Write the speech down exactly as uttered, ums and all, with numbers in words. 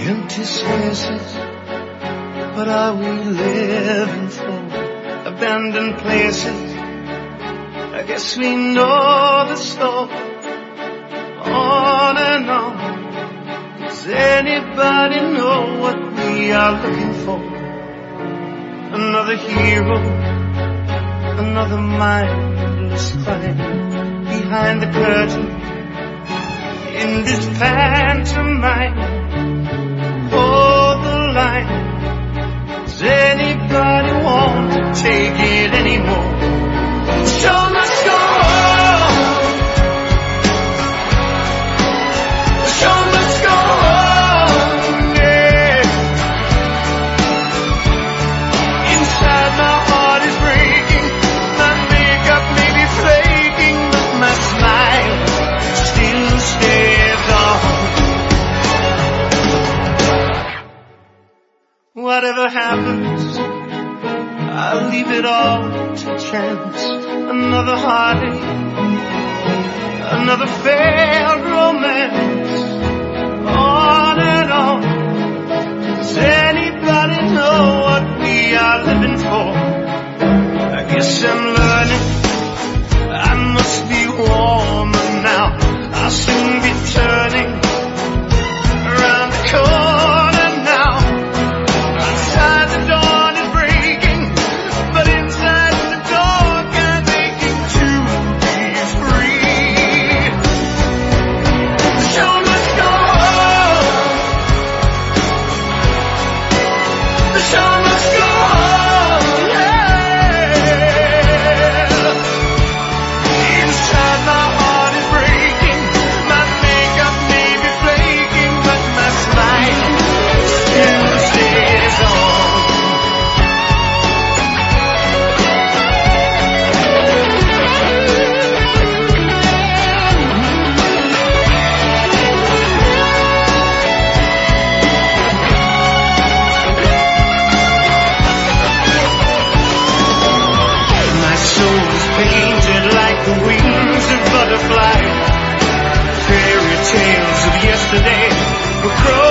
Empty spaces, what are we living for? Abandoned places, I guess we know the story. On and on. Does anybody know what we are looking for? Another hero, another mindless crime behind the curtain in this pantomime. Hold the line. Does anybody want to take it anymore? The show must go on. The show must go on, yeah. Inside my heart is breaking. My makeup may be flaking, but my smile still stays on. Whatever happens, I'll leave it all to chance. Another heartache, another failed romance. On and on. Does anybody know what we are living for? I guess I'm learning I must be warmer now. I'll soon be turning around the corner now. Outside the dawn is breaking, but inside the dark I'm aching to be free. The show must go on. The show must go on, yeah. Inside my heart is breaking. My makeup may be flaking, but my smile still stays on. My soul's painted like the wings of butterflies. Fairy tales of yesterday were crow